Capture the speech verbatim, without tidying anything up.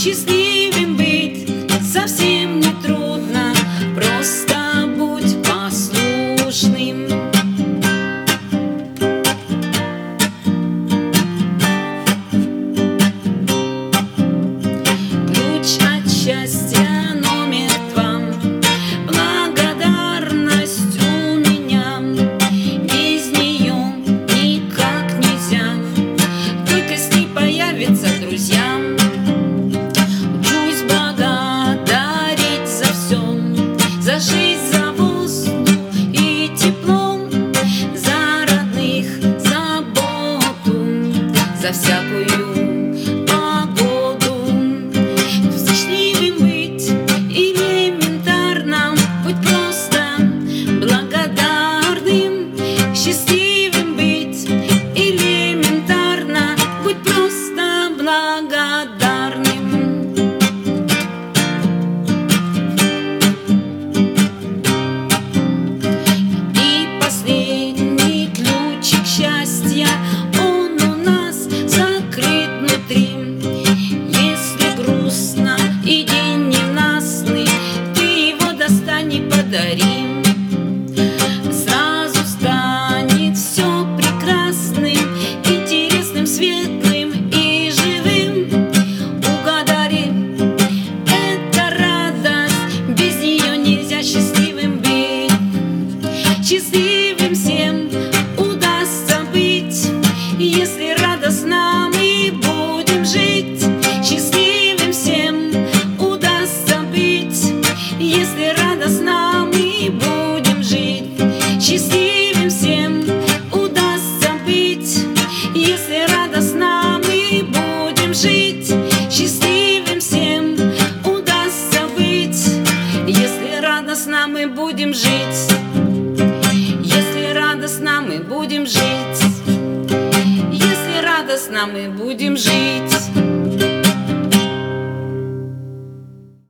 Счастливым быть совсем не трудно, просто будь послушным. Ключ от счастья номер два. Благодарность у меня, без нее никак нельзя, только с ней появятся друзья. Учусь благодарить за все, за жизнь, за воздух и тепло, за родных, заботу, за всякую погоду. Счастливым быть элементарно, будь просто благодарным. Счастливым быть элементарно, будь просто благодарным. И последний ключик счастья, он у нас закрыт внутри. Если грустно и день ненастный, ты его достань и подари. Сразу станет все прекрасным, интересным, светлым и живым. Угадари, это радость, без нее нельзя счастливым быть. Счастливым всем удастся быть, если радостно мы будем жить. Счастливым всем удастся быть, если радостно мы будем жить. Счастливым всем удастся быть, если радостно мы будем жить. Счастливым всем удастся быть, если радостно мы будем жить. Если радостно мы будем жить. Если радостно мы будем жить.